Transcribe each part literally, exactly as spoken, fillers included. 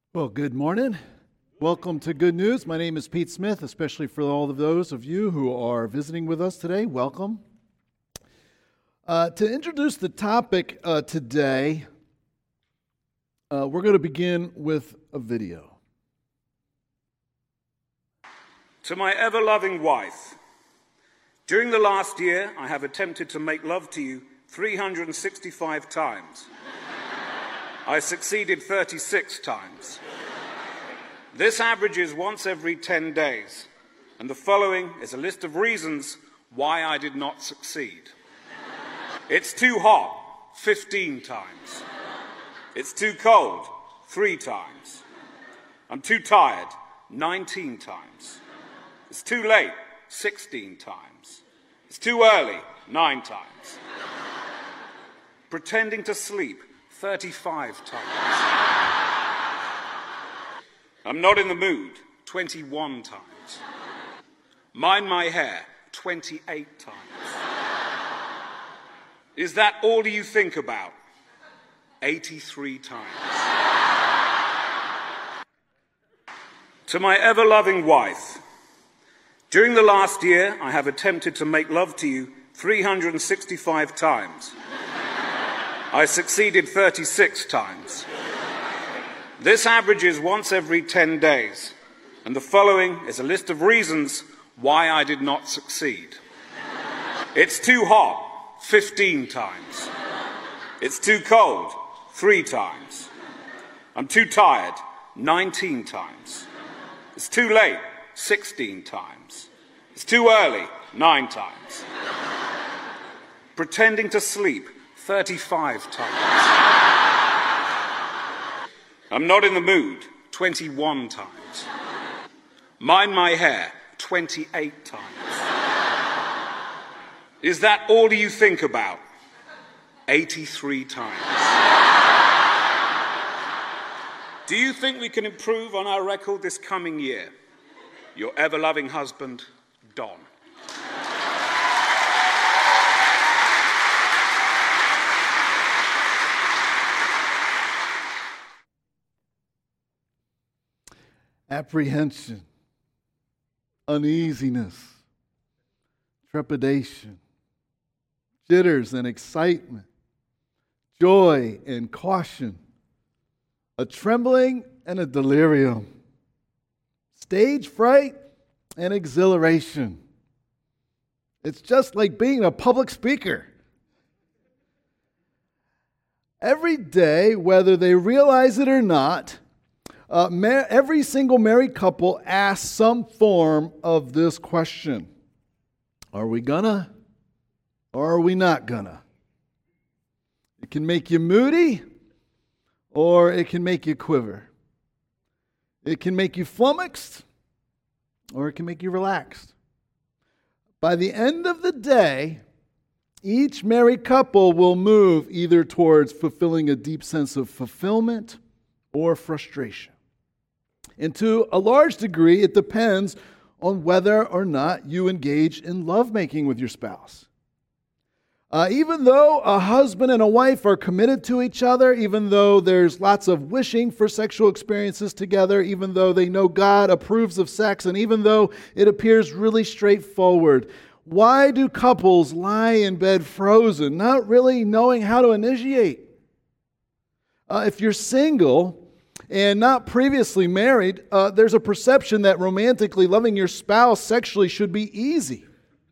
Well, good morning. Welcome to Good News. My name is Pete Smith, especially for all of those of you who are visiting with us today. Welcome. Uh, to introduce the topic uh, today, uh, we're going to begin with a video. To my ever-loving wife, during the last year, I have attempted to make love to you three hundred sixty-five times. I succeeded thirty-six times. This averages once every ten days, and the following is a list of reasons why I did not succeed. It's too hot, fifteen times. It's too cold, three times. I'm too tired, nineteen times. It's too late, sixteen times. It's too early, nine times. Pretending to sleep, thirty-five times. I'm not in the mood, twenty-one times. Mind my hair, twenty-eight times. Is that all you think about? eighty-three times. To my ever-loving wife, during the last year, I have attempted to make love to you three hundred sixty-five times. I succeeded thirty-six times. This averages once every ten days, and the following is a list of reasons why I did not succeed. It's too hot, fifteen times. It's too cold, three times. I'm too tired, nineteen times. It's too late, sixteen times. It's too early, nine times. Pretending to sleep, thirty-five times. I'm not in the mood, twenty-one times. Mind my hair, twenty-eight times. Is that all you think about? eighty-three times. Do you think we can improve on our record this coming year? Your ever-loving husband, Don. Apprehension, uneasiness, trepidation, jitters and excitement, joy and caution, a trembling and a delirium, stage fright and exhilaration. It's just like being a public speaker. Every day, whether they realize it or not, Uh, mar- every single married couple asks some form of this question. Are we gonna or are we not gonna? It can make you moody or it can make you quiver. It can make you flummoxed or it can make you relaxed. By the end of the day, each married couple will move either towards fulfilling a deep sense of fulfillment or frustration. And to a large degree, it depends on whether or not you engage in lovemaking with your spouse. Uh, even though a husband and a wife are committed to each other, even though there's lots of wishing for sexual experiences together, even though they know God approves of sex, and even though it appears really straightforward, why do couples lie in bed frozen, not really knowing how to initiate? Uh, if you're single and not previously married, uh, there's a perception that romantically loving your spouse sexually should be easy.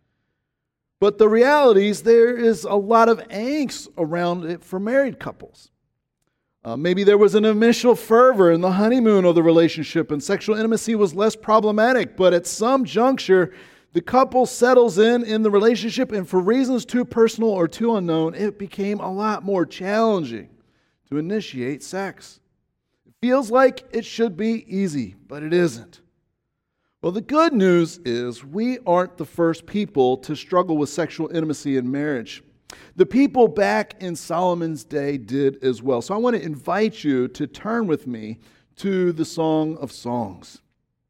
But the reality is there is a lot of angst around it for married couples. Uh, maybe there was an initial fervor in the honeymoon of the relationship and sexual intimacy was less problematic, but at some juncture, the couple settles in in the relationship, and for reasons too personal or too unknown, it became a lot more challenging to initiate sex. Feels like it should be easy, but it isn't. Well, the good news is we aren't the first people to struggle with sexual intimacy in marriage. The people back in Solomon's day did as well. So I want to invite you to turn with me to the Song of Songs.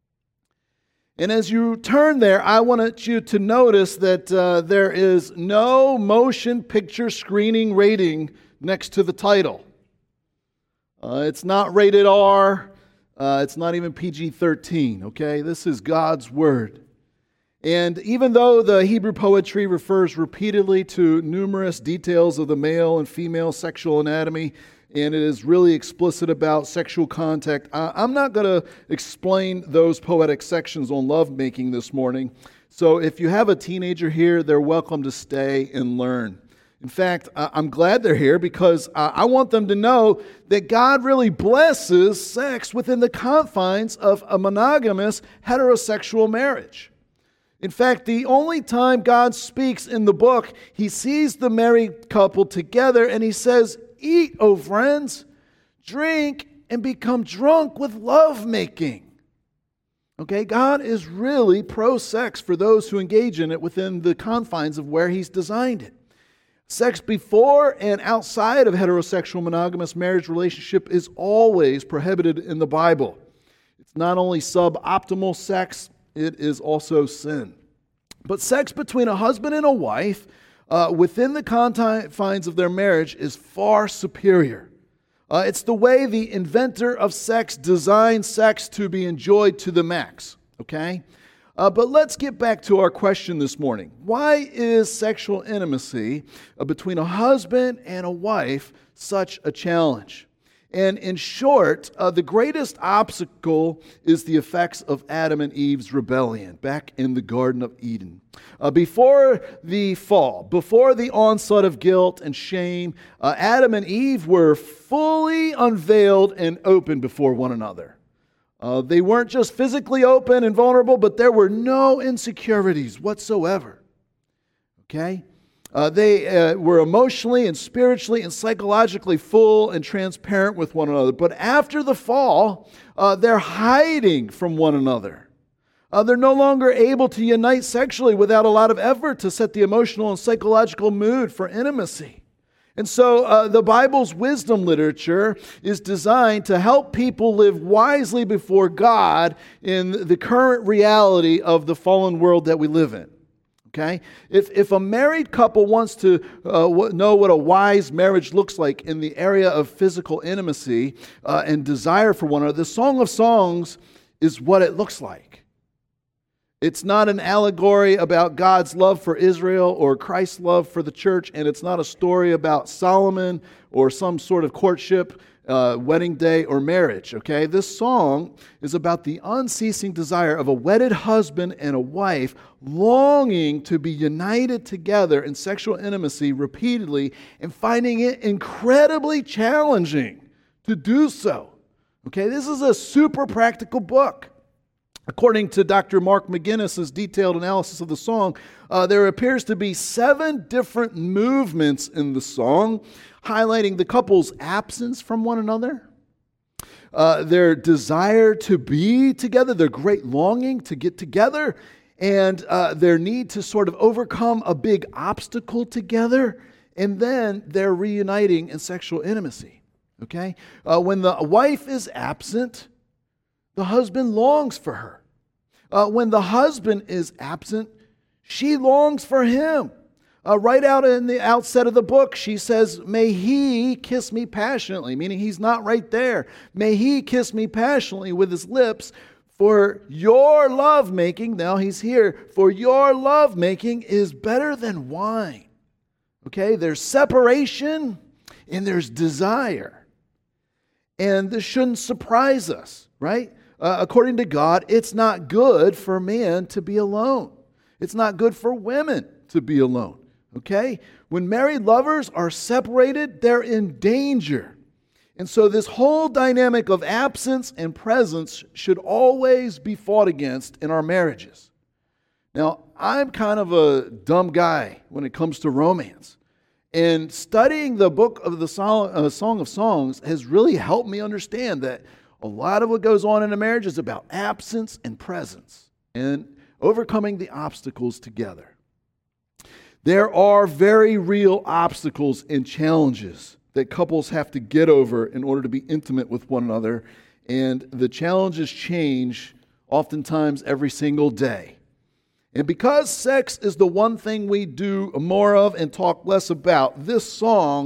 And as you turn there, I want you to notice that uh, there is no motion picture screening rating next to the title. Uh, it's not rated R. Uh, it's not even P G thirteen, okay? This is God's Word. And even though the Hebrew poetry refers repeatedly to numerous details of the male and female sexual anatomy, and it is really explicit about sexual contact, I'm not going to explain those poetic sections on lovemaking this morning. So if you have a teenager here, they're welcome to stay and learn. In fact, I'm glad they're here because I want them to know that God really blesses sex within the confines of a monogamous heterosexual marriage. In fact, the only time God speaks in the book, he sees the married couple together and he says, "Eat, O friends, drink, and become drunk with lovemaking." Okay, God is really pro-sex for those who engage in it within the confines of where he's designed it. Sex before and outside of heterosexual monogamous marriage relationship is always prohibited in the Bible. It's not only suboptimal sex, it is also sin. But sex between a husband and a wife uh, within the confines of their marriage is far superior. Uh, it's the way the inventor of sex designed sex to be enjoyed to the max, okay? Uh, but let's get back to our question this morning. Why is sexual intimacy uh, between a husband and a wife such a challenge? And in short, uh, the greatest obstacle is the effects of Adam and Eve's rebellion back in the Garden of Eden. Uh, before the fall, before the onslaught of guilt and shame, uh, Adam and Eve were fully unveiled and open before one another. Uh, they weren't just physically open and vulnerable, but there were no insecurities whatsoever. Okay? Uh, they uh, were emotionally and spiritually and psychologically full and transparent with one another. But after the fall, uh, they're hiding from one another. Uh, they're no longer able to unite sexually without a lot of effort to set the emotional and psychological mood for intimacy. And so uh, the Bible's wisdom literature is designed to help people live wisely before God in the current reality of the fallen world that we live in. Okay? If, if a married couple wants to uh, w- know what a wise marriage looks like in the area of physical intimacy uh, and desire for one another, the Song of Songs is what it looks like. It's not an allegory about God's love for Israel or Christ's love for the church, and it's not a story about Solomon or some sort of courtship, uh, wedding day, or marriage, okay? This song is about the unceasing desire of a wedded husband and a wife longing to be united together in sexual intimacy repeatedly and finding it incredibly challenging to do so, okay? This is a super practical book. According to Doctor Mark McGinnis's detailed analysis of the song, uh, there appears to be seven different movements in the song, highlighting the couple's absence from one another, uh, their desire to be together, their great longing to get together, and uh, their need to sort of overcome a big obstacle together, and then they're reuniting in sexual intimacy. Okay? Uh, when the wife is absent, the husband longs for her. Uh, when the husband is absent, she longs for him. Uh, right out in the outset of the book, she says, "May he kiss me passionately," meaning he's not right there. "May he kiss me passionately with his lips, for your lovemaking," now he's here, "for your lovemaking is better than wine." Okay, there's separation and there's desire. And this shouldn't surprise us, right? Uh, according to God, it's not good for man to be alone. It's not good for women to be alone, okay? When married lovers are separated, they're in danger. And so this whole dynamic of absence and presence should always be fought against in our marriages. Now, I'm kind of a dumb guy when it comes to romance. And studying the book of the Song of Songs has really helped me understand that a lot of what goes on in a marriage is about absence and presence and overcoming the obstacles together. There are very real obstacles and challenges that couples have to get over in order to be intimate with one another, and the challenges change oftentimes every single day. And because sex is the one thing we do more of and talk less about, this song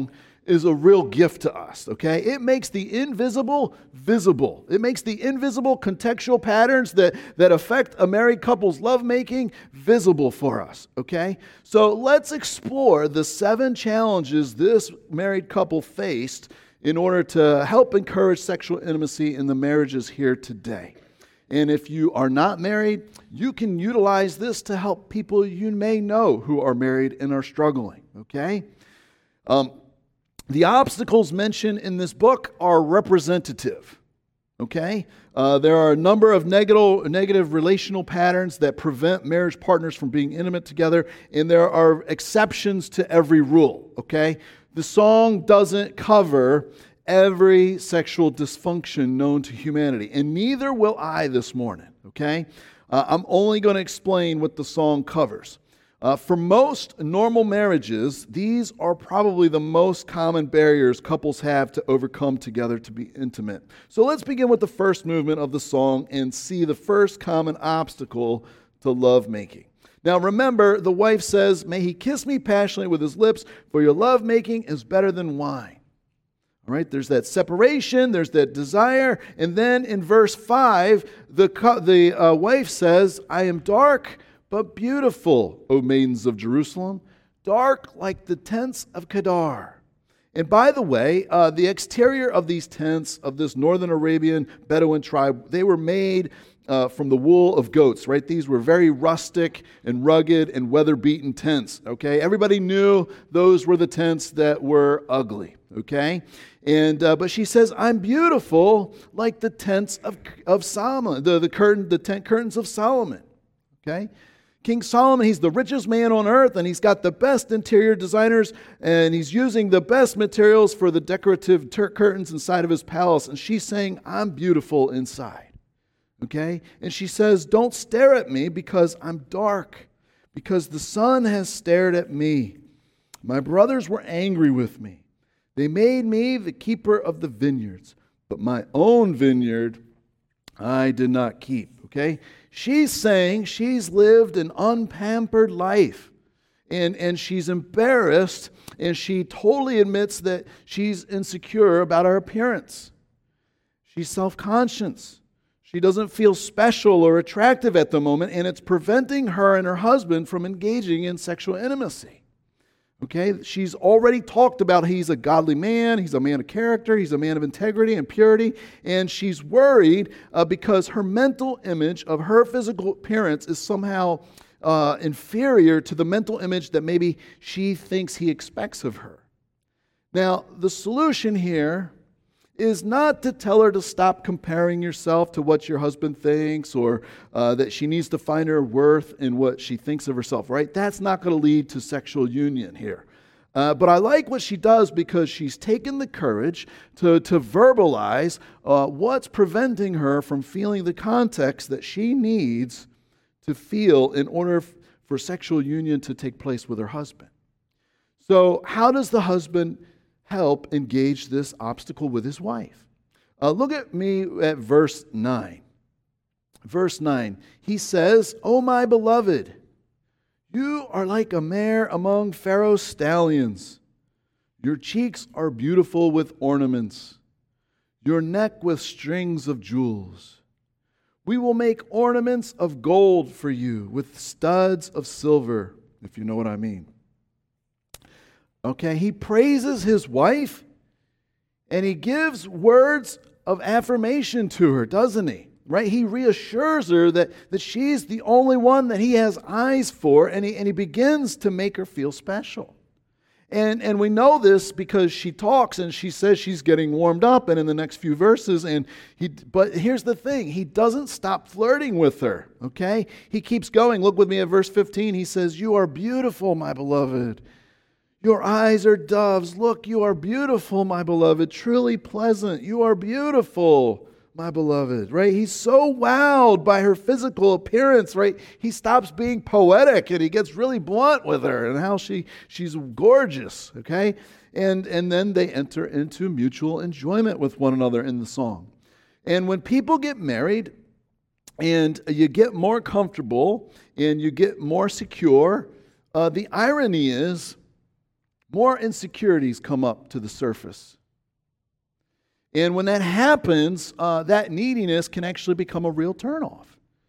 is a real gift to us, okay? It makes the invisible visible. It makes the invisible contextual patterns that, that affect a married couple's lovemaking visible for us, okay? So let's explore the seven challenges this married couple faced in order to help encourage sexual intimacy in the marriages here today. And if you are not married, you can utilize this to help people you may know who are married and are struggling, okay? Um, the obstacles mentioned in this book are representative, okay? Uh, there are a number of negative, negative relational patterns that prevent marriage partners from being intimate together, and there are exceptions to every rule, okay? The song doesn't cover every sexual dysfunction known to humanity, and neither will I this morning, okay? Uh, I'm only going to explain what the song covers. Uh, for most normal marriages, these are probably the most common barriers couples have to overcome together to be intimate. So let's begin with the first movement of the song and see the first common obstacle to lovemaking. Now remember, the wife says, "May he kiss me passionately with his lips, for your lovemaking is better than wine." All right, there's that separation, there's that desire, and then in verse five, the, the uh, wife says, "I am dark, but beautiful, O maidens of Jerusalem, dark like the tents of Kedar." And by the way, uh, the exterior of these tents of this northern Arabian Bedouin tribe, they were made uh, from the wool of goats, right? These were very rustic and rugged and weather-beaten tents, okay? Everybody knew those were the tents that were ugly, okay? And uh, but she says, "I'm beautiful like the tents of of Solomon, the the curtain, the tent curtains of Solomon." Okay, King Solomon, he's the richest man on earth, and he's got the best interior designers, and he's using the best materials for the decorative ter- curtains inside of his palace. And she's saying, "I'm beautiful inside." Okay, and she says, "Don't stare at me because I'm dark, because the sun has stared at me. My brothers were angry with me. They made me the keeper of the vineyards, but my own vineyard I did not keep." Okay? She's saying she's lived an unpampered life, and, and she's embarrassed, and she totally admits that she's insecure about her appearance. She's self-conscious. She doesn't feel special or attractive at the moment, and it's preventing her and her husband from engaging in sexual intimacy. Okay, she's already talked about he's a godly man, he's a man of character, he's a man of integrity and purity, and she's worried uh, because her mental image of her physical appearance is somehow uh, inferior to the mental image that maybe she thinks he expects of her. Now, the solution here is not to tell her to stop comparing yourself to what your husband thinks, or uh, that she needs to find her worth in what she thinks of herself, right? That's not going to lead to sexual union here. Uh, but I like what she does because she's taken the courage to, to verbalize uh, what's preventing her from feeling the context that she needs to feel in order f- for sexual union to take place with her husband. So how does the husband help engage this obstacle with his wife? Uh, look at me at verse nine. Verse nine, he says, "O my beloved, you are like a mare among Pharaoh's stallions. Your cheeks are beautiful with ornaments, your neck with strings of jewels. We will make ornaments of gold for you with studs of silver," if you know what I mean. Okay, he praises his wife, and he gives words of affirmation to her, doesn't he? Right? He reassures her that, that she's the only one that he has eyes for, and he, and he begins to make her feel special. And, and we know this because she talks and she says she's getting warmed up, and in the next few verses, and he. But here's the thing, he doesn't stop flirting with her, okay? He keeps going. Look with me at verse fifteen. He says, "You are beautiful, my beloved. Your eyes are doves. Look, you are beautiful, my beloved. Truly pleasant. You are beautiful, my beloved." Right? He's so wowed by her physical appearance, right? He stops being poetic and he gets really blunt with her and how she she's gorgeous, okay? And, and then they enter into mutual enjoyment with one another in the song. And when people get married and you get more comfortable and you get more secure, uh, the irony is, more insecurities come up to the surface. And when that happens, uh, that neediness can actually become a real turnoff.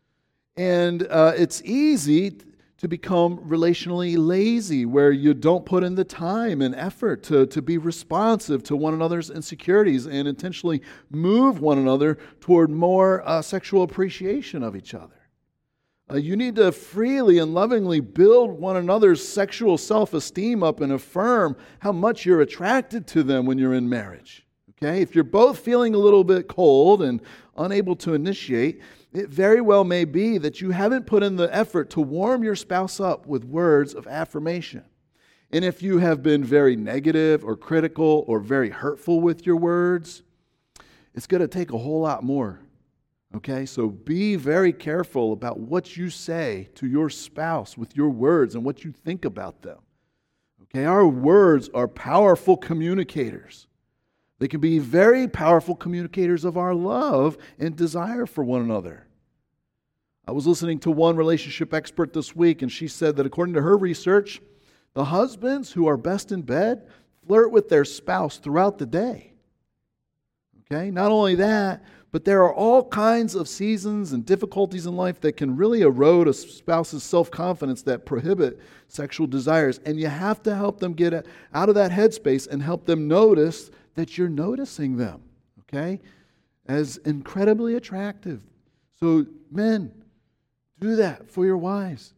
And uh, it's easy to become relationally lazy, where you don't put in the time and effort to, to be responsive to one another's insecurities and intentionally move one another toward more uh, sexual appreciation of each other. Uh, you need to freely and lovingly build one another's sexual self-esteem up and affirm how much you're attracted to them when you're in marriage. Okay? If you're both feeling a little bit cold and unable to initiate, it very well may be that you haven't put in the effort to warm your spouse up with words of affirmation. And if you have been very negative or critical or very hurtful with your words, it's going to take a whole lot more. Okay? So be very careful about what you say to your spouse with your words and what you think about them. Okay? Our words are powerful communicators. They can be very powerful communicators of our love and desire for one another. I was listening to one relationship expert this week, and she said that according to her research, the husbands who are best in bed flirt with their spouse throughout the day. Okay? Not only that, but there are all kinds of seasons and difficulties in life that can really erode a spouse's self-confidence that prohibit sexual desires. And you have to help them get out of that headspace and help them notice that you're noticing them, okay, as incredibly attractive. So, men, do that for your wives.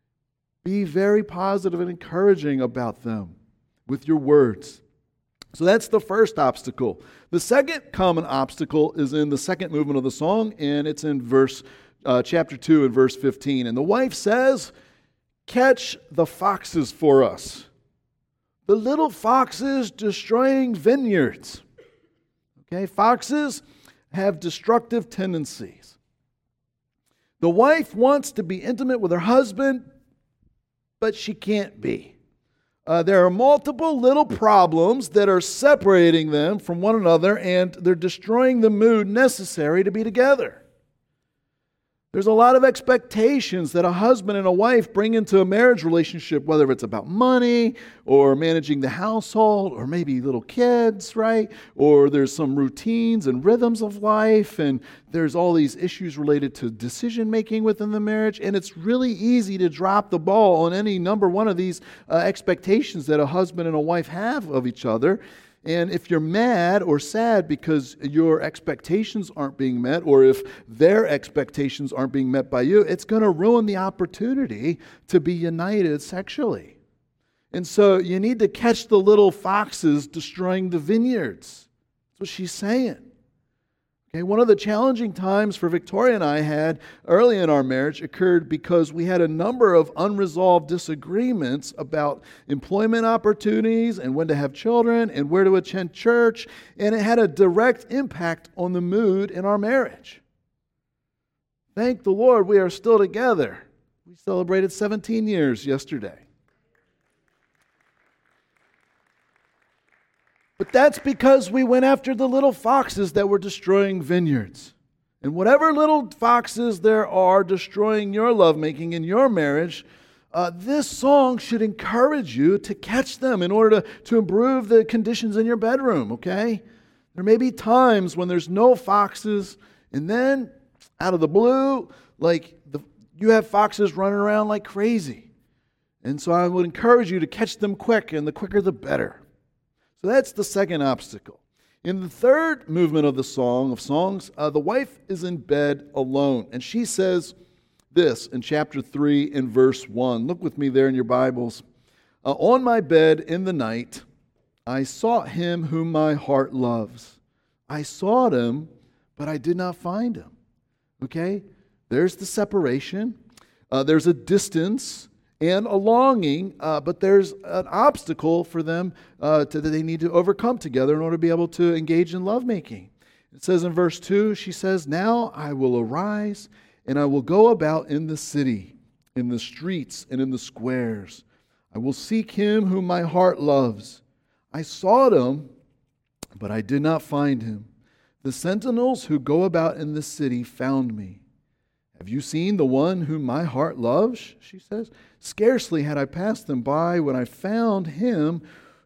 Be very positive and encouraging about them with your words. So that's the first obstacle. The second common obstacle is in the second movement of the song, and it's in verse uh, chapter two and verse fifteen. And the wife says, "Catch the foxes for us. The little foxes destroying vineyards." Okay, foxes have destructive tendencies. The wife wants to be intimate with her husband, but she can't be. Uh, there are multiple little problems that are separating them from one another, and they're destroying the mood necessary to be together. There's a lot of expectations that a husband and a wife bring into a marriage relationship, whether it's about money or managing the household or maybe little kids, right? Or there's some routines and rhythms of life, and there's all these issues related to decision making within the marriage, and it's really easy to drop the ball on any number one of these uh, expectations that a husband and a wife have of each other. And if you're mad or sad because your expectations aren't being met, or if their expectations aren't being met by you, it's going to ruin the opportunity to be united sexually. And so you need to catch the little foxes destroying the vineyards. That's what she's saying. Okay, one of the challenging times for Victoria and I had early in our marriage occurred because we had a number of unresolved disagreements about employment opportunities and when to have children and where to attend church, and it had a direct impact on the mood in our marriage. Thank the Lord we are still together. We celebrated seventeen years yesterday. But that's because we went after the little foxes that were destroying vineyards. And whatever little foxes there are destroying your lovemaking in your marriage, uh, this song should encourage you to catch them in order to, to improve the conditions in your bedroom, okay? There may be times when there's no foxes, and then out of the blue, like the, you have foxes running around like crazy. And so I would encourage you to catch them quick, and the quicker the better. So that's the second obstacle. In the third movement of the Song of Songs, uh, the wife is in bed alone. And she says this in chapter three in verse one. Look with me there in your Bibles. Uh, On my bed in the night, I sought him whom my heart loves. I sought him, but I did not find him. Okay? There's the separation. Uh, there's a distance and a longing, uh, but there's an obstacle for them uh, to, that they need to overcome together in order to be able to engage in lovemaking. It says in verse two, she says, "Now I will arise, and I will go about in the city, in the streets, and in the squares. I will seek him whom my heart loves. I sought him, but I did not find him. The sentinels who go about in the city found me. Have you seen the one whom my heart loves?" She says. "Scarcely had I passed them by when I found him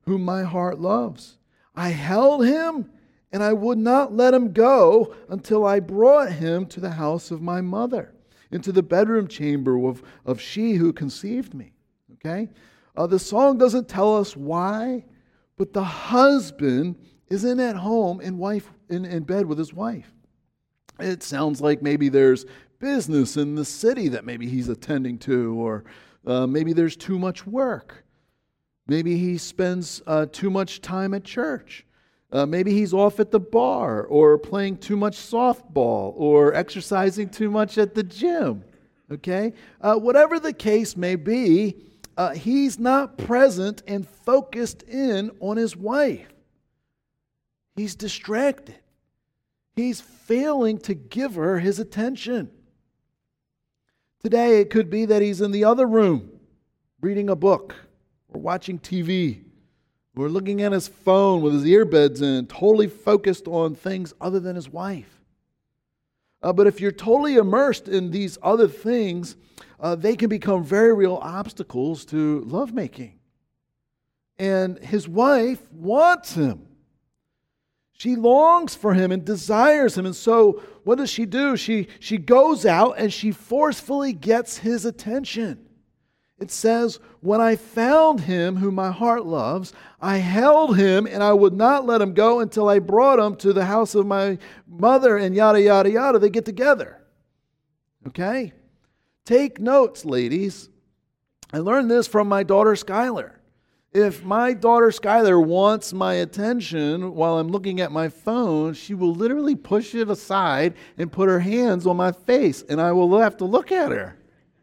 whom my heart loves. I held him, and I would not let him go until I brought him to the house of my mother, into the bedroom chamber of, of she who conceived me. Okay? Uh, the song doesn't tell us why, but the husband isn't at home in, wife, in, in bed with his wife. It sounds like maybe there's business in the city that maybe he's attending to, or uh, maybe there's too much work. Maybe he spends uh, too much time at church. Uh, maybe he's off at the bar, or playing too much softball, or exercising too much at the gym. Okay? Uh, whatever the case may be, uh, he's not present and focused in on his wife. He's distracted. He's failing to give her his attention. Today, it could be that he's in the other room, reading a book, or watching T V, or looking at his phone with his earbuds in, totally focused on things other than his wife. Uh, but if you're totally immersed in these other things, uh, they can become very real obstacles to lovemaking. And his wife wants him. She longs for him and desires him. And so what does she do? She, she goes out and she forcefully gets his attention. It says, when I found him whom my heart loves, I held him and I would not let him go until I brought him to the house of my mother, and yada, yada, yada. They get together. Okay? Take notes, ladies. I learned this from my daughter, Skylar. If my daughter Skylar wants my attention while I'm looking at my phone, she will literally push it aside and put her hands on my face, and I will have to look at her.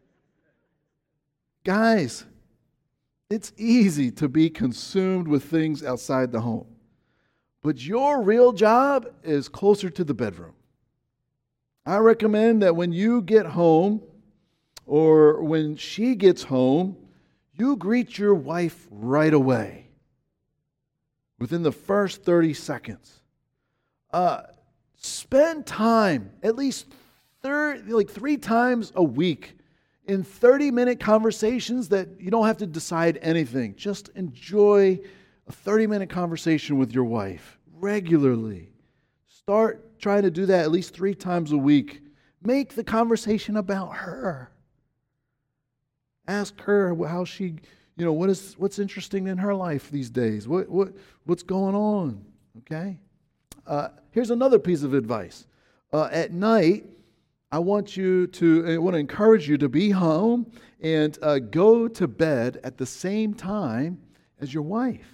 Guys, it's easy to be consumed with things outside the home, but your real job is closer to the bedroom. I recommend that when you get home, or when she gets home, you greet your wife right away, within the first thirty seconds. Uh, spend time, at least thirty, like three times a week, in thirty-minute conversations that you don't have to decide anything. Just enjoy a thirty-minute conversation with your wife regularly. Start trying to do that at least three times a week. Make the conversation about her. Ask her how she, you know, what is what's interesting in her life these days. What what what's going on? Okay. Uh, here's another piece of advice. Uh, at night, I want you to, I want to encourage you to be home and uh, go to bed at the same time as your wife.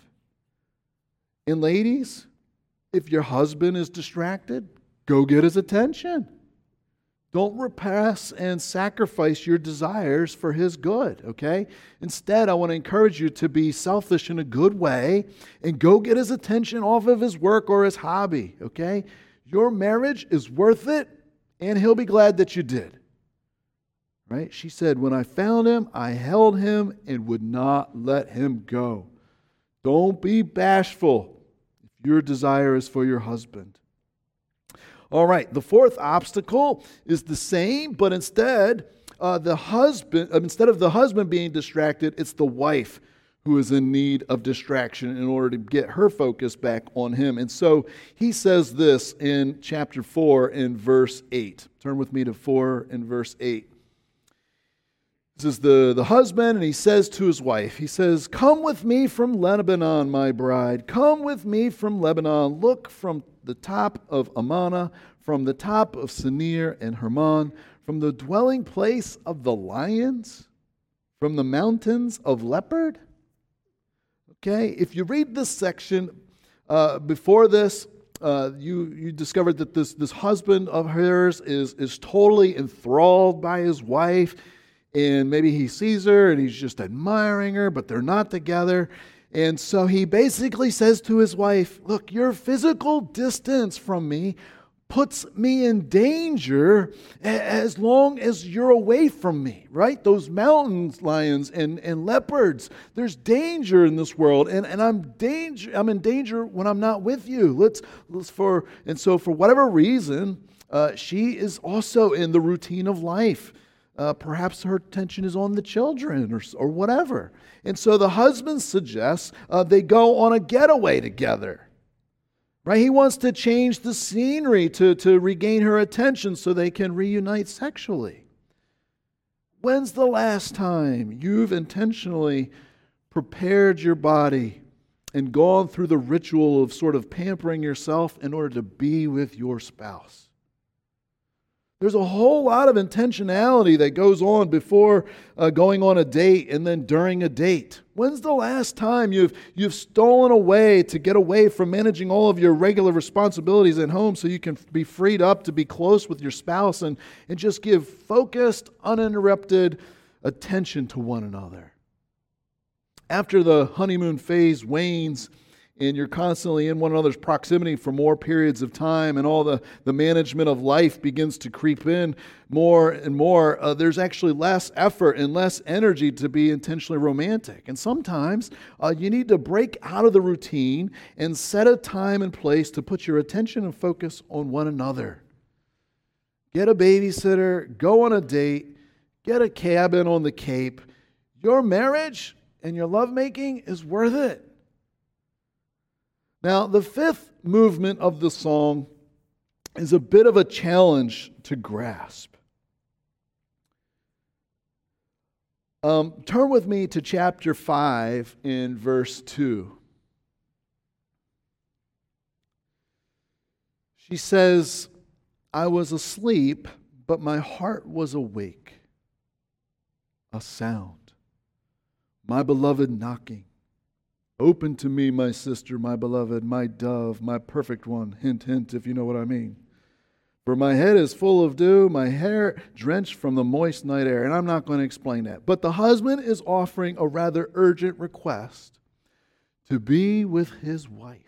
And ladies, if your husband is distracted, go get his attention. Don't repress and sacrifice your desires for his good, okay? Instead, I want to encourage you to be selfish in a good way and go get his attention off of his work or his hobby, okay? Your marriage is worth it, and he'll be glad that you did, right? She said, when I found him, I held him and would not let him go. Don't be bashful if your desire is for your husband. All right, the fourth obstacle is the same, but instead, uh, the husband, uh, instead of the husband being distracted, it's the wife who is in need of distraction in order to get her focus back on him. And so he says this in chapter four in verse eight. Turn with me to four in verse eight. This is the, the husband, and he says to his wife, he says, come with me from Lebanon, my bride. Come with me from Lebanon. Look from the top of Amana, from the top of Senir and Hermon, from the dwelling place of the lions, from the mountains of leopard. Okay, if you read this section, uh, before this, uh, you, you discovered that this, this husband of hers is, is totally enthralled by his wife, and maybe he sees her and he's just admiring her, but they're not together. And so he basically says to his wife, look, your physical distance from me puts me in danger as long as you're away from me, right? Those mountain lions and, and leopards, there's danger in this world, and, and I'm danger I'm in danger when I'm not with you. Let's let's for and so for whatever reason, uh, she is also in the routine of life. Uh, perhaps her attention is on the children or, or whatever. And so the husband suggests uh, they go on a getaway together. Right? He wants to change the scenery to, to regain her attention so they can reunite sexually. When's the last time you've intentionally prepared your body and gone through the ritual of sort of pampering yourself in order to be with your spouse? There's a whole lot of intentionality that goes on before uh, going on a date and then during a date. When's the last time you've you've stolen away to get away from managing all of your regular responsibilities at home so you can be freed up to be close with your spouse and, and just give focused, uninterrupted attention to one another? After the honeymoon phase wanes, and you're constantly in one another's proximity for more periods of time, and all the, the management of life begins to creep in more and more, uh, there's actually less effort and less energy to be intentionally romantic. And sometimes uh, you need to break out of the routine and set a time and place to put your attention and focus on one another. Get a babysitter, go on a date, get a cabin on the Cape. Your marriage and your lovemaking is worth it. Now, the fifth movement of the song is a bit of a challenge to grasp. Um, turn with me to chapter five in verse two. She says, I was asleep, but my heart was awake. A sound. My beloved knocking. Open to me, my sister, my beloved, my dove, my perfect one. Hint, hint, if you know what I mean. For my head is full of dew, my hair drenched from the moist night air. And I'm not going to explain that. But the husband is offering a rather urgent request to be with his wife.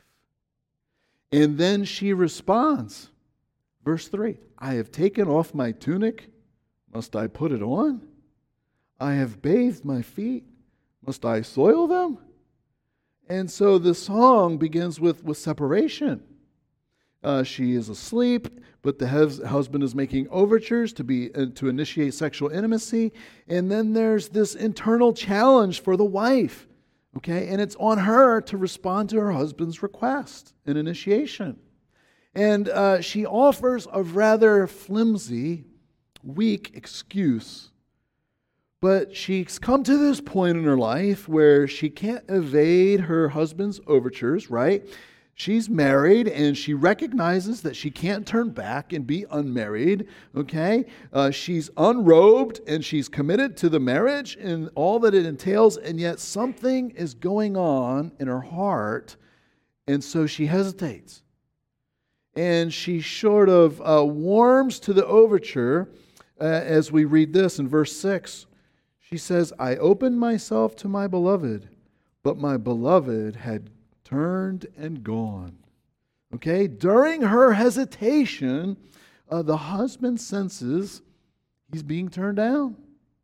And then she responds. Verse three, I have taken off my tunic. Must I put it on? I have bathed my feet. Must I soil them? And so the song begins with, with separation. Uh, she is asleep, but the hus- husband is making overtures to be uh, to initiate sexual intimacy. And then there's this internal challenge for the wife. Okay, and it's on her to respond to her husband's request, an initiation. And uh, she offers a rather flimsy, weak excuse. But she's come to this point in her life where she can't evade her husband's overtures, right? She's married and she recognizes that she can't turn back and be unmarried, okay? Uh, she's unrobed and she's committed to the marriage and all that it entails, and yet something is going on in her heart, and so she hesitates. And she sort of uh, warms to the overture uh, as we read this in verse six. She says, I opened myself to my beloved, but my beloved had turned and gone. Okay? During her hesitation, uh, the husband senses he's being turned down.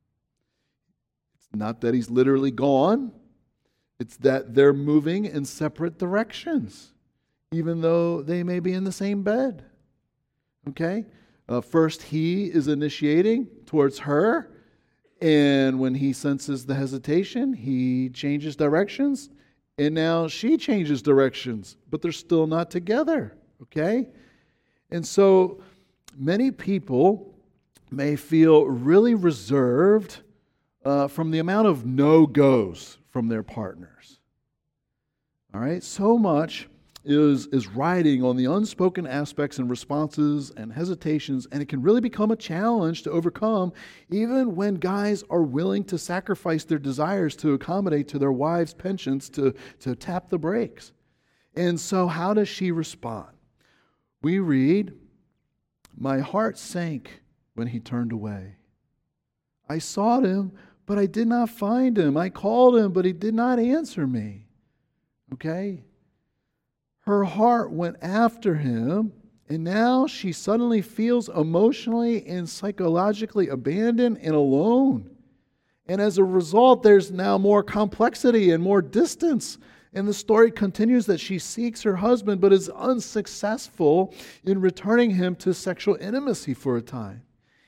It's not that he's literally gone. It's that they're moving in separate directions, even though they may be in the same bed. Okay? Uh, first, he is initiating towards her. And when he senses the hesitation, he changes directions. And now she changes directions, but they're still not together. Okay? And so many people may feel really reserved uh, from the amount of no-goes from their partners. All right? So much is, is riding on the unspoken aspects and responses and hesitations, and it can really become a challenge to overcome even when guys are willing to sacrifice their desires to accommodate to their wives' penchants to, to tap the brakes. And so how does she respond? We read, my heart sank when he turned away. I sought him, but I did not find him. I called him, but he did not answer me. Okay? Her heart went after him, and now she suddenly feels emotionally and psychologically abandoned and alone. And as a result, there's now more complexity and more distance. And the story continues that she seeks her husband, but is unsuccessful in returning him to sexual intimacy for a time.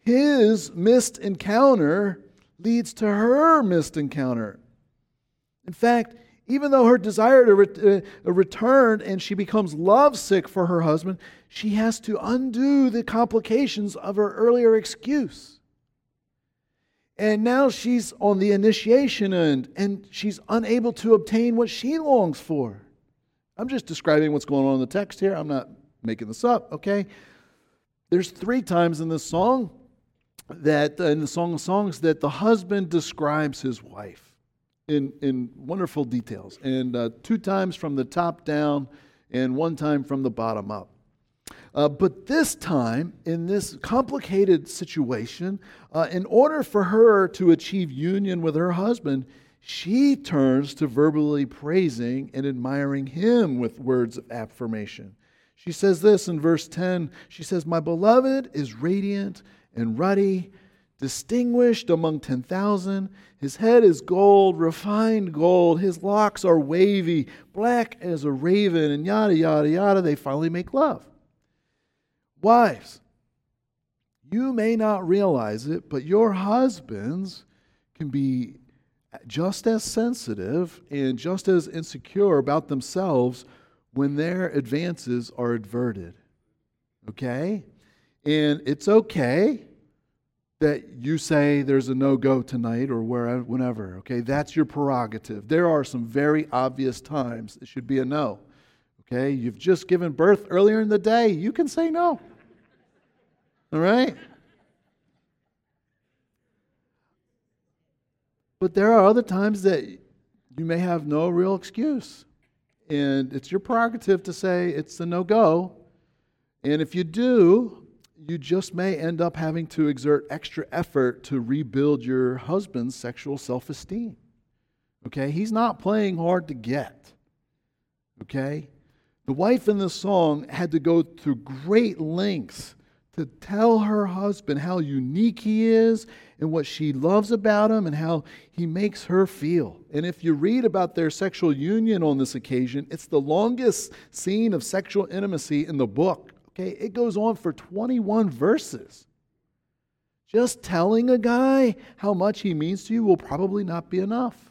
his missed encounter leads to her missed encounter. In fact, even though her desire to re- uh, return and she becomes lovesick for her husband, she has to undo the complications of her earlier excuse. And now she's on the initiation end, and she's unable to obtain what she longs for. I'm just describing what's going on in the text here. I'm not making this up, okay? There's three times in this song, that in the Song of Songs, that the husband describes his wife in, in wonderful details. And uh, two times from the top down and one time from the bottom up. Uh, but this time, in this complicated situation, uh, in order for her to achieve union with her husband, she turns to verbally praising and admiring him with words of affirmation. She says this in verse ten. She says, "My beloved is radiant and ruddy, distinguished among ten thousand. His head is gold, refined gold. His locks are wavy, black as a raven," and yada, yada, yada. They finally make love. Wives, you may not realize it, but your husbands can be just as sensitive and just as insecure about themselves when their advances are adverted. Okay? And it's okay that you say there's a no-go tonight or wherever, whenever. Okay? That's your prerogative. There are some very obvious times it should be a no. Okay? You've just given birth earlier in the day. You can say no. All right? But there are other times that you may have no real excuse. And it's your prerogative to say it's a no-go. And if you do, you just may end up having to exert extra effort to rebuild your husband's sexual self-esteem. Okay? He's not playing hard to get. Okay? The wife in this song had to go through great lengths to tell her husband how unique he is and what she loves about him and how he makes her feel. And if you read about their sexual union on this occasion, it's the longest scene of sexual intimacy in the book. Okay, it goes on for twenty-one verses. Just telling a guy how much he means to you will probably not be enough.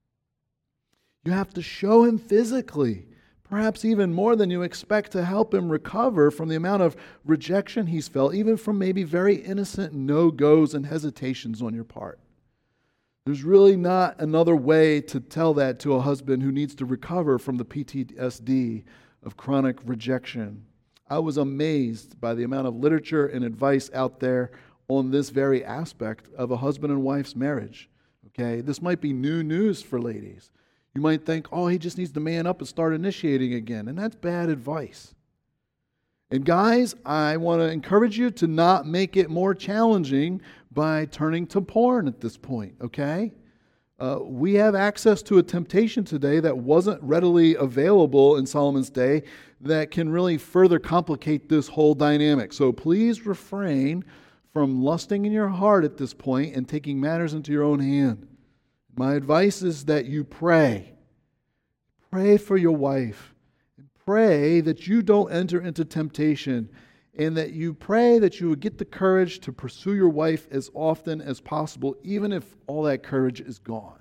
You have to show him physically, perhaps even more than you expect, to help him recover from the amount of rejection he's felt, even from maybe very innocent no-goes and hesitations on your part. There's really not another way to tell that to a husband who needs to recover from the P T S D of chronic rejection. I was amazed by the amount of literature and advice out there on this very aspect of a husband and wife's marriage. Okay, this might be new news for ladies. You might think, oh, he just needs to man up and start initiating again. And that's bad advice. And guys, I want to encourage you to not make it more challenging by turning to porn at this point, okay? Uh, we have access to a temptation today that wasn't readily available in Solomon's day that can really further complicate this whole dynamic. So please refrain from lusting in your heart at this point and taking matters into your own hand. My advice is that you pray. Pray for your wife. And pray that you don't enter into temptation. And that you pray that you would get the courage to pursue your wife as often as possible, even if all that courage is gone.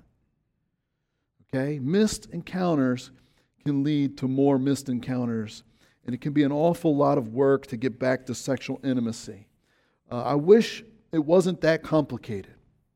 Okay? Missed encounters can lead to more missed encounters. And it can be an awful lot of work to get back to sexual intimacy. Uh, I wish it wasn't that complicated.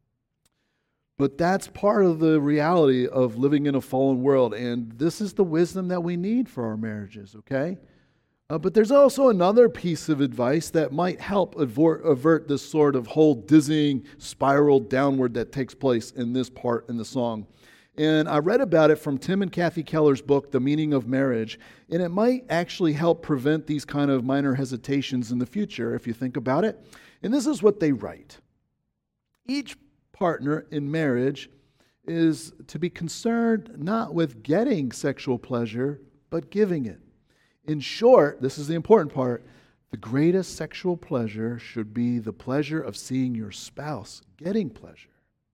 But that's part of the reality of living in a fallen world. And this is the wisdom that we need for our marriages, okay? Uh, but there's also another piece of advice that might help avert, avert this sort of whole dizzying spiral downward that takes place in this part in the song. And I read about it from Tim and Kathy Keller's book, The Meaning of Marriage. And it might actually help prevent these kind of minor hesitations in the future, if you think about it. And this is what they write. Each partner in marriage is to be concerned not with getting sexual pleasure, but giving it. In short, this is the important part, the greatest sexual pleasure should be the pleasure of seeing your spouse getting pleasure.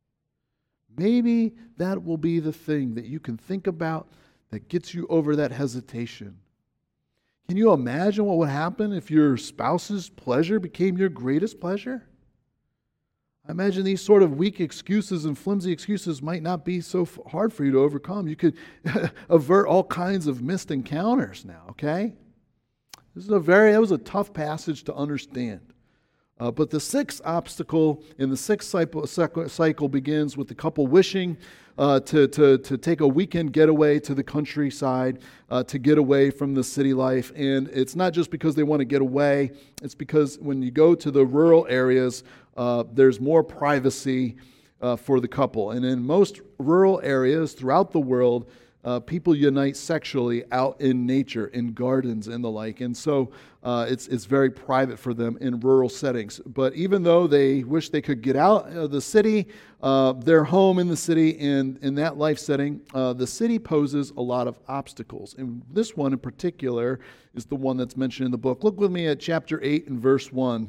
Maybe that will be the thing that you can think about that gets you over that hesitation. Can you imagine what would happen if your spouse's pleasure became your greatest pleasure? I imagine these sort of weak excuses and flimsy excuses might not be so f- hard for you to overcome. You could avert all kinds of missed encounters now, okay? This is a very, that was a tough passage to understand. Uh, but the sixth obstacle in the sixth cycle, cycle begins with the couple wishing uh, to, to, to take a weekend getaway to the countryside, uh, to get away from the city life. And it's not just because they want to get away, it's because when you go to the rural areas, uh, there's more privacy uh, for the couple. And in most rural areas throughout the world, Uh, people unite sexually out in nature, in gardens and the like. And so uh, it's it's very private for them in rural settings. But even though they wish they could get out of the city, uh, they're home in the city, and in that life setting, uh, the city poses a lot of obstacles. And this one in particular is the one that's mentioned in the book. Look with me at chapter eight and verse one.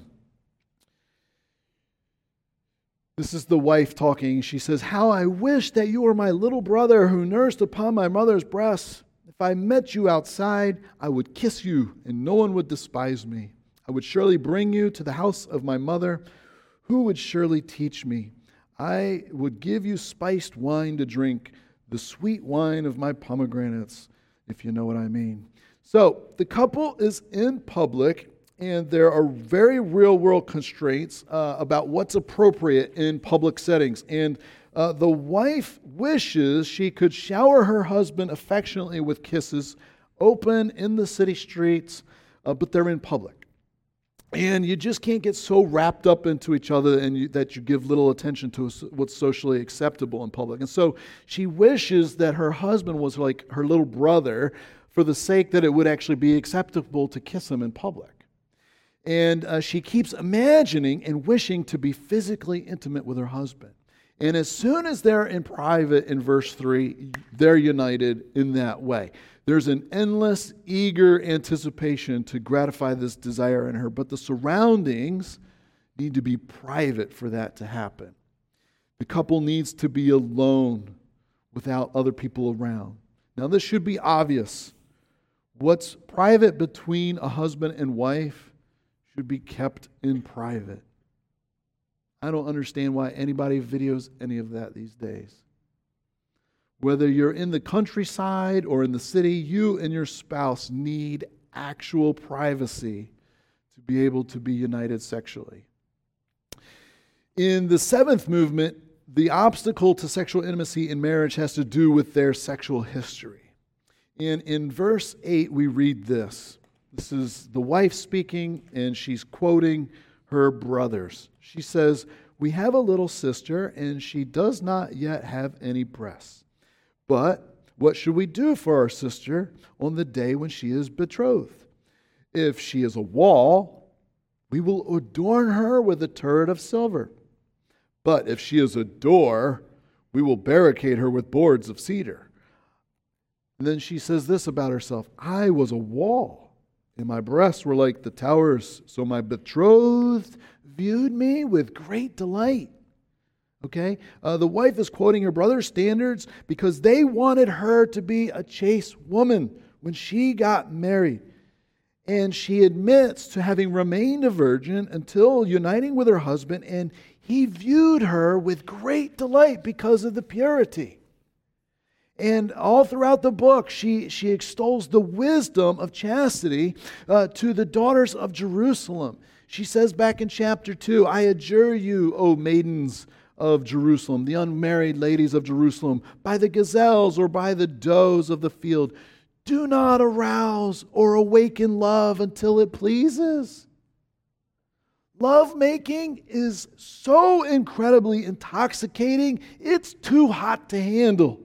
This is the wife talking. She says, "How I wish that you were my little brother who nursed upon my mother's breast. If I met you outside, I would kiss you, and no one would despise me. I would surely bring you to the house of my mother, who would surely teach me. I would give you spiced wine to drink, the sweet wine of my pomegranates," if you know what I mean. So the couple is in public, and there are very real-world constraints uh, about what's appropriate in public settings. And uh, the wife wishes she could shower her husband affectionately with kisses, open in the city streets, uh, but they're in public. And you just can't get so wrapped up into each other and you, that you give little attention to what's socially acceptable in public. And so she wishes that her husband was like her little brother for the sake that it would actually be acceptable to kiss him in public. And uh, she keeps imagining and wishing to be physically intimate with her husband. And as soon as they're in private in verse three, they're united in that way. There's an endless, eager anticipation to gratify this desire in her, but the surroundings need to be private for that to happen. The couple needs to be alone without other people around. Now, this should be obvious. What's private between a husband and wife should be kept in private. I don't understand why anybody videos any of that these days. Whether you're in the countryside or in the city, you and your spouse need actual privacy to be able to be united sexually. In the seventh movement, the obstacle to sexual intimacy in marriage has to do with their sexual history. And in verse eight, we read this. This is the wife speaking, and she's quoting her brothers. She says, "We have a little sister, and she does not yet have any breasts. But what should we do for our sister on the day when she is betrothed? If she is a wall, we will adorn her with a turret of silver. But if she is a door, we will barricade her with boards of cedar." And then she says this about herself: "I was a wall, and my breasts were like the towers, so my betrothed viewed me with great delight." Okay? Uh, the wife is quoting her brother's standards because they wanted her to be a chaste woman when she got married. And she admits to having remained a virgin until uniting with her husband, and he viewed her with great delight because of the purity. And all throughout the book, she, she extols the wisdom of chastity uh, to the daughters of Jerusalem. She says back in chapter two, "I adjure you, O maidens of Jerusalem, the unmarried ladies of Jerusalem, by the gazelles or by the does of the field, do not arouse or awaken love until it pleases." Love making is so incredibly intoxicating, it's too hot to handle.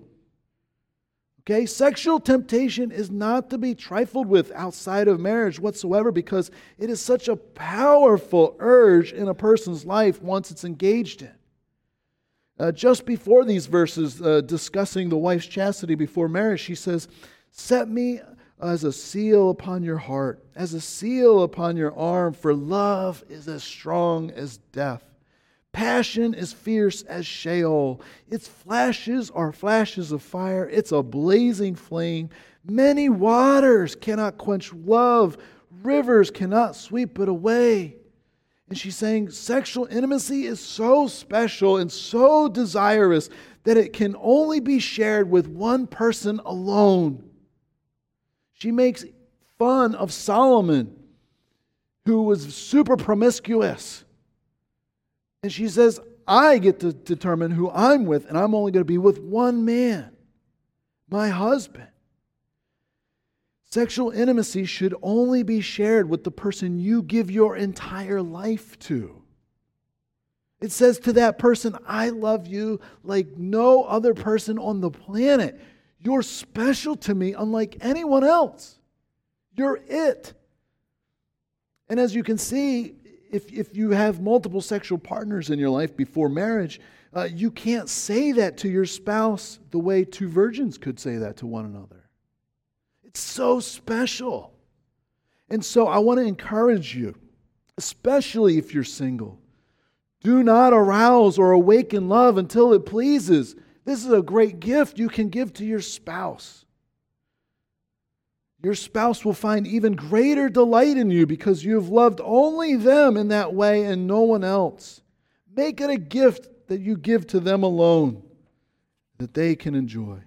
Okay, sexual temptation is not to be trifled with outside of marriage whatsoever, because it is such a powerful urge in a person's life once it's engaged in. Uh, just before these verses uh, discussing the wife's chastity before marriage, she says, "Set me as a seal upon your heart, as a seal upon your arm, for love is as strong as death. Passion is fierce as Sheol. Its flashes are flashes of fire. It's a blazing flame. Many waters cannot quench love. Rivers cannot sweep it away." And she's saying sexual intimacy is so special and so desirous that it can only be shared with one person alone. She makes fun of Solomon, who was super promiscuous. And she says, I get to determine who I'm with, and I'm only going to be with one man, my husband. Sexual intimacy should only be shared with the person you give your entire life to. It says to that person, I love you like no other person on the planet. You're special to me unlike anyone else. You're it. And as you can see, if, if you have multiple sexual partners in your life before marriage, uh, you can't say that to your spouse the way two virgins could say that to one another. It's so special. And so I want to encourage you, especially if you're single, do not arouse or awaken love until it pleases. This is a great gift you can give to your spouse. Your spouse will find even greater delight in you because you have loved only them in that way and no one else. Make it a gift that you give to them alone, that they can enjoy.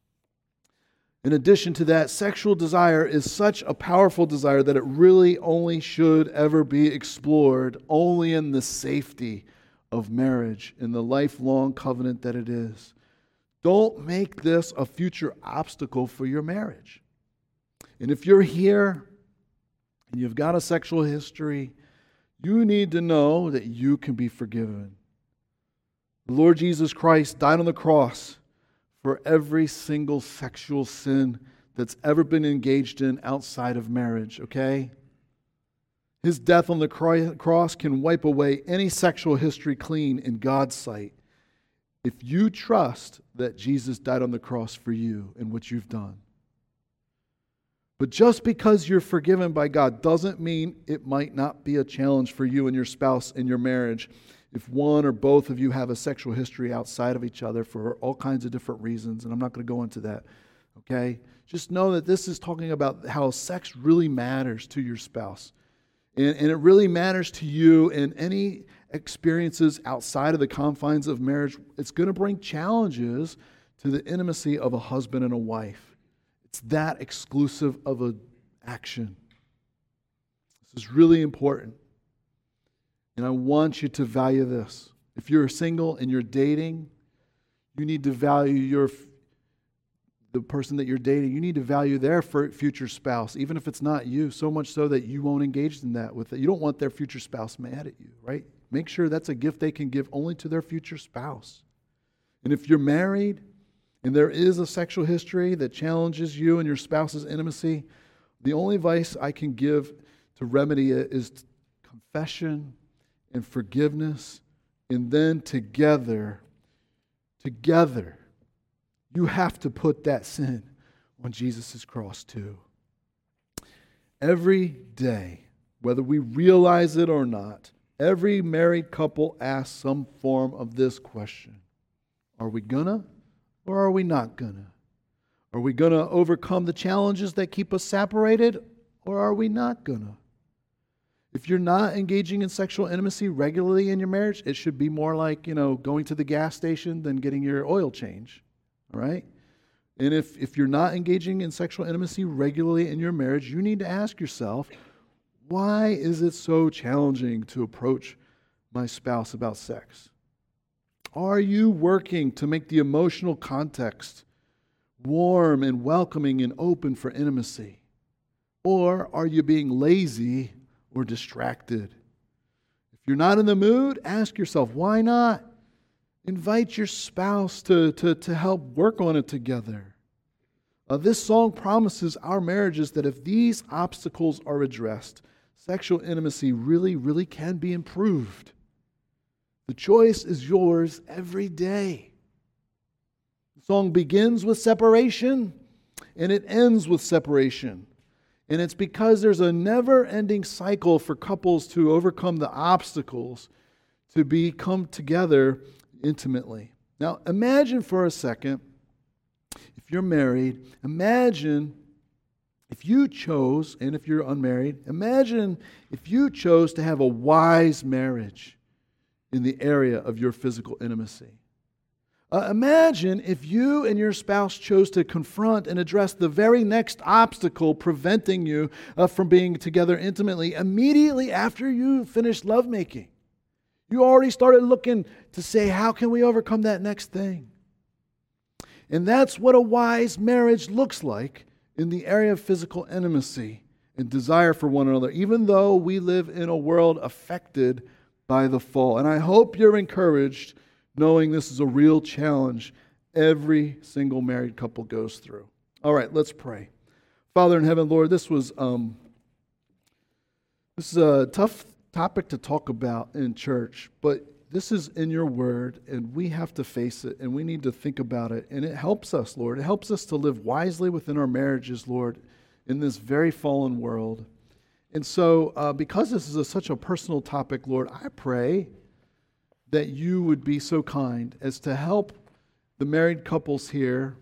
In addition to that, sexual desire is such a powerful desire that it really only should ever be explored only in the safety of marriage, in the lifelong covenant that it is. Don't make this a future obstacle for your marriage. And if you're here and you've got a sexual history, you need to know that you can be forgiven. The Lord Jesus Christ died on the cross for every single sexual sin that's ever been engaged in outside of marriage, okay? His death on the cross can wipe away any sexual history clean in God's sight if you trust that Jesus died on the cross for you and what you've done. But just because you're forgiven by God doesn't mean it might not be a challenge for you and your spouse in your marriage if one or both of you have a sexual history outside of each other for all kinds of different reasons, and I'm not going to go into that, okay? Just know that this is talking about how sex really matters to your spouse. And, and it really matters to you, and any experiences outside of the confines of marriage, it's going to bring challenges to the intimacy of a husband and a wife. It's that exclusive of an action. This is really important. And I want you to value this. If you're single and you're dating, you need to value your the person that you're dating. You need to value their future spouse, even if it's not you, so much so that you won't engage in that with it. You don't want their future spouse mad at you, right? Make sure that's a gift they can give only to their future spouse. And if you're married and there is a sexual history that challenges you and your spouse's intimacy, the only advice I can give to remedy it is confession and forgiveness, and then together, together, you have to put that sin on Jesus' cross too. Every day, whether we realize it or not, every married couple asks some form of this question. Are we gonna or are we not gonna? Are we gonna overcome the challenges that keep us separated or are we not gonna? If you're not engaging in sexual intimacy regularly in your marriage, it should be more like, you know, going to the gas station than getting your oil change, all right? And if, if you're not engaging in sexual intimacy regularly in your marriage, you need to ask yourself, why is it so challenging to approach my spouse about sex? Are you working to make the emotional context warm and welcoming and open for intimacy? Or are you being lazy or distracted? If you're not in the mood, ask yourself, why not? Invite your spouse to, to, to help work on it together. Uh, this song promises our marriages that if these obstacles are addressed, sexual intimacy really, really can be improved. The choice is yours every day. The song begins with separation and it ends with separation. And it's because there's a never-ending cycle for couples to overcome the obstacles to become together intimately. Now, imagine for a second, if you're married, imagine If you chose, and if you're unmarried, imagine if you chose to have a wise marriage in the area of your physical intimacy. Uh, imagine if you and your spouse chose to confront and address the very next obstacle preventing you uh, from being together intimately immediately after you finished lovemaking. You already started looking to say, how can we overcome that next thing? And that's what a wise marriage looks like in the area of physical intimacy and desire for one another, even though we live in a world affected by the fall. And I hope you're encouraged knowing this is a real challenge every single married couple goes through. All right, let's pray. Father in heaven, Lord, this was um, this is a tough topic to talk about in church, but this is in your word, and we have to face it, and we need to think about it. And it helps us, Lord. It helps us to live wisely within our marriages, Lord, in this very fallen world. And so, uh, because this is a, such a personal topic, Lord, I pray that you would be so kind as to help the married couples here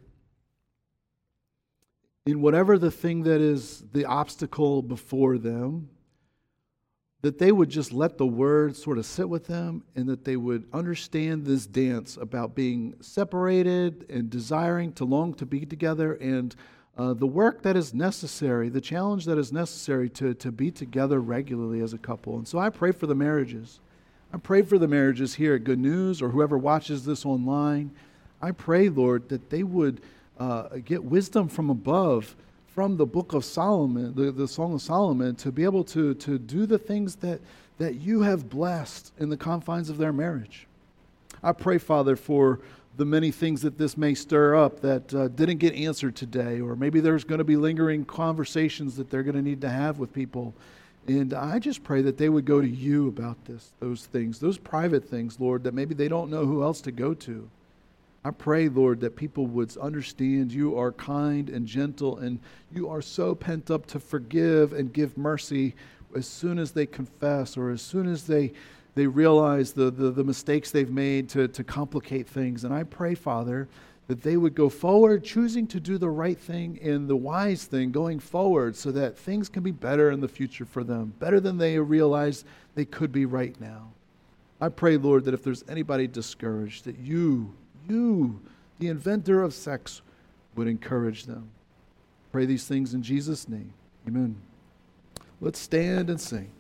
in whatever the thing that is the obstacle before them, that they would just let the word sort of sit with them, and that they would understand this dance about being separated and desiring to long to be together, and uh, the work that is necessary, the challenge that is necessary to, to be together regularly as a couple. And so I pray for the marriages. I pray for the marriages here at Good News or whoever watches this online. I pray, Lord, that they would uh, get wisdom from above, from the book of Solomon, the, the Song of Solomon, to be able to, to do the things that, that you have blessed in the confines of their marriage. I pray, Father, for the many things that this may stir up that uh, didn't get answered today, or maybe there's going to be lingering conversations that they're going to need to have with people. And I just pray that they would go to you about this, those things, those private things, Lord, that maybe they don't know who else to go to. I pray, Lord, that people would understand you are kind and gentle, and you are so pent up to forgive and give mercy as soon as they confess, or as soon as they they realize the, the, the mistakes they've made to, to complicate things. And I pray, Father, that they would go forward, choosing to do the right thing and the wise thing going forward, so that things can be better in the future for them, better than they realize they could be right now. I pray, Lord, that if there's anybody discouraged, that you, you, the inventor of sex, would encourage them. Pray these things in Jesus' name. Amen. Let's stand and sing.